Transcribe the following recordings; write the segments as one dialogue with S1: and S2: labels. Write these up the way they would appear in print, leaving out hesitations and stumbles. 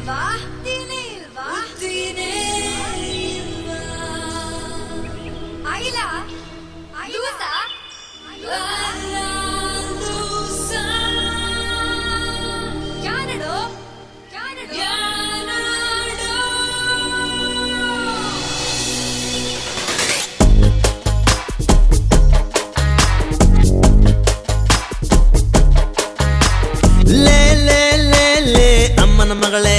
S1: ಅಮ್ಮನ ಮಗಳೇ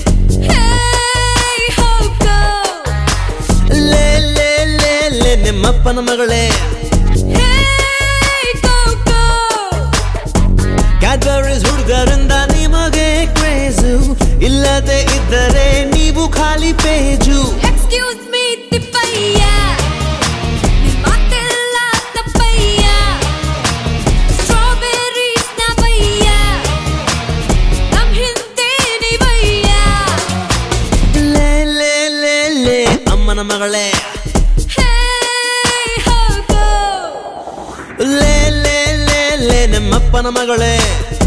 S1: ಲೇ ಲೇ ಲೇ ಲೇ ನಿಮ್ಮಪ್ಪನ ಮಗಳೇ ಕ್ಯಾಡ್ಬರೀಸ್ ಹುಡುಗರಿಂದ ನಿಮಗೆ ಕ್ರೇಜು ಇಲ್ಲದೆ ಇದ್ದರೆ ನೀವು ಖಾಲಿ ಪೇಜು
S2: ಎಕ್ಸ್ಕ್ಯೂಸ್ ಮೀ ತಿಪ್ಪಯ್ಯ ಮಾತೆಲ್ಲ ತಪ್ಪಯ್ಯ ಸ್ಟ್ರಾಬೆರೀಸ್ ನ ಬಯ್ಯ ನಮ್ ಹಿಂದೆ ನೀವಯ್ಯ
S1: ಲೇ ಲೇ ಲೇ ಲೇ ಅಮ್ಮನ ಮಗಳೇ ಲೇ ಲೇ ಲೇ ಲೇ ನಿಮ್ಮಪ್ಪನ ಮಗಳೇ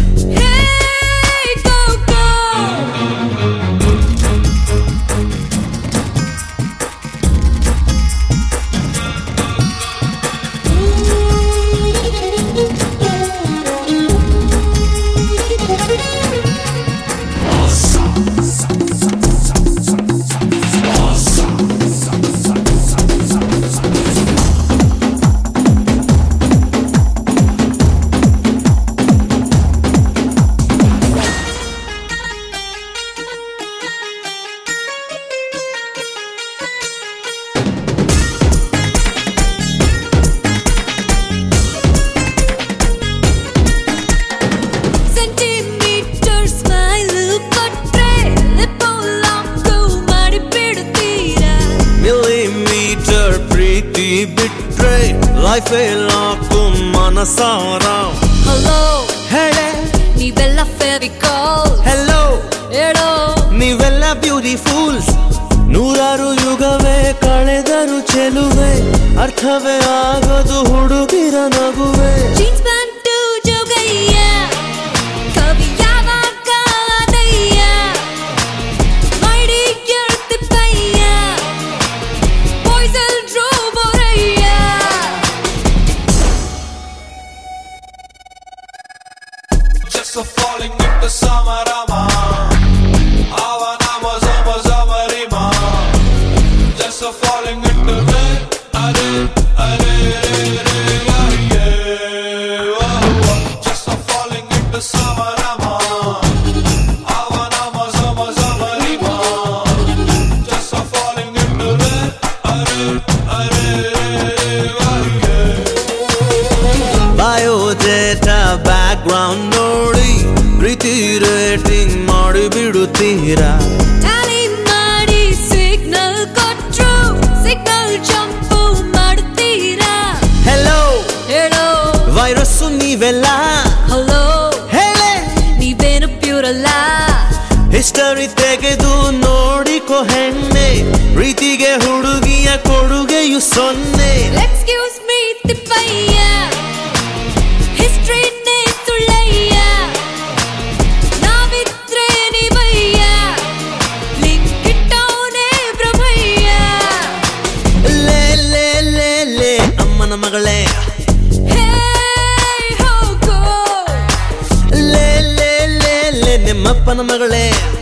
S1: ಬಿಟ್ರೆ ಲೈಫ್ ಲಾಕು ಮನಸಾರ
S2: ಹಲೋ
S1: ಹೇಳೆ
S2: ನೀವೆಲ್ಲ ಫೆವಿಕಾಲ್
S1: ಹೆಲೋ
S2: ಹೇಳೋ
S1: ನೀವೆಲ್ಲ ಬ್ಯೂಟಿಫುಲ್ಸ್ ನೂರಾರು ಯುಗವೇ ಕಳೆದರು ಚೆಲುವೆ ಅರ್ಥವೇ ಆಗೋದು ಹುಡುಗಿರ ನಗುವೆ
S2: ಜೀನ್ಸ್ ಪ್ಯಾಂಟು ಜೋಗಯ್ಯ ಕವಿ ಯಾವಾಗ ಅದಯ್ಯ ಮೈಡಿ ಗೆಳ್ತಿಪ್ಪಯ್ಯ ಬಾಯ್ಸ್ ಎಲ್ರೂ ಬೋರಯ್ಯ
S3: Just a falling into Samarama. Avanama Zama Zamarima. Just a falling into red. Are, yeah. Just a falling into Samarama. Avanama Zama Zamarima. Just a falling into red. Yeah.
S1: Biodata background ನೋಡಿ ಪ್ರೀತಿ rating ಮಾಡಿ ಬಿಡುತ್ತೀರಾ
S2: tally ಮಾಡಿ signal ಕೊಟ್ರು signal jump ಮಾಡುತ್ತೀರಾ
S1: hello
S2: ಹೇಳೋ
S1: virus ನೀವೆಲ್ಲ
S2: hello
S1: ಹೇಳೆ
S2: ನೀವೇನು ಪ್ಯೂರಲ್ಲ
S1: ಹಿಸ್ಟರಿ ತೆಗೆದು ನೋಡಿಕೊ ಹೆಣ್ಣೆ ಪ್ರೀತಿಗೆ ಹುಡುಗಿಯ ಕೊಡುಗೆಯು ಸೊನ್ನೆ
S2: ಎಕ್ಸ್ಕ್ಯೂಸ್ ಮೀ ತಿಪ್ಪಯ್ಯ ಹಿಸ್ಟ್ರಿನೇ ಸುಳ್ಳಯ್ಯ ನಾವಿದ್ರೆ ನೀವಯ್ಯ ಲಿಂಕ್ ಇಟ್ಟವನೇ ಬ್ರಹ್ಮಯ್ಯ
S1: ಲೇ ಲೇ ಲೇ ಲೇ ಅಮ್ಮನ ಮಗಳೇ
S2: ಹೇ ಹೋಗೋ
S1: ಲೇ ಲೇ ಲೇ ಲೇ ನಿಮ್ಮಪ್ಪನ ಮಗಳೇ